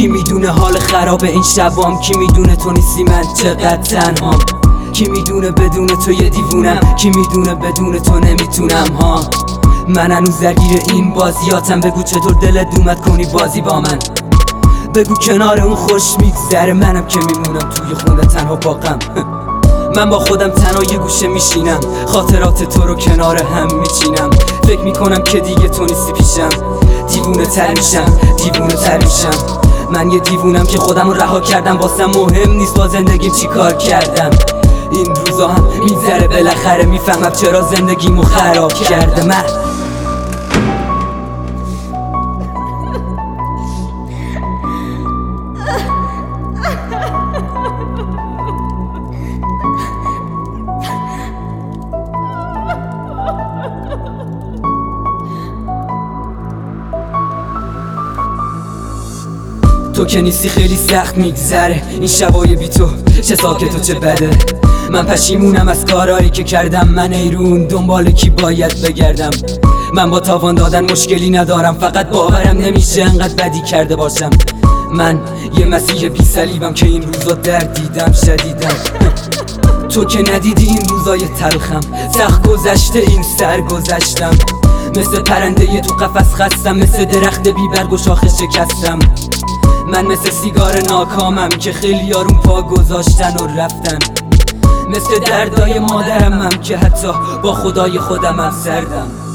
کی میدونه حال خراب این شبام، کی میدونه تو نیستی من چقدر تنهام، کی میدونه بدون تو یه دیوونم، کی میدونه بدون تو نمیتونم ها. من هنوز درگیر این بازیاتم، بگو چطور دلت اومد کنی بازی با من، بگو کنار اون خوش میگذره، منم که میمونم توی خونه تنها با غم. من با خودم تنها یه گوشه میشینم، خاطرات تو رو کنار هم میچینم، فکر میکنم که دیگه تو نیستی پیشم، دیوونه تر میشم، دیوونه تر میشم. من یه دیوونم که خودم رو رها کردم، واسم مهم نیست با زندگیم چی کار کردم. این روزا هم میذره بالاخره میفهمم چرا زندگیمو خراب کرده. من تو که نیستی خیلی سخت میگذره این شبای بی تو، چه ساکت و چه بده. من پشیمونم از کارهایی که کردم، من ایرون دنبال کی باید بگردم. من با تاوان دادن مشکلی ندارم، فقط باورم نمیشه انقدر بدی کرده باشم. من یه مسیح بی صلیبم که این روزا درد دیدم شدیدم. تو که ندیدی این روزای تلخم، سخت گذشته این سر گذشتم، مثل پرنده تو قفس خستم، مثل درخت بی برگ و شاخه شکستم. من مثل سیگار ناکامم که خیلی یارون پا گذاشتن و رفتن، مثل دردای مادرمم که حتی با خدای خودمم سردم.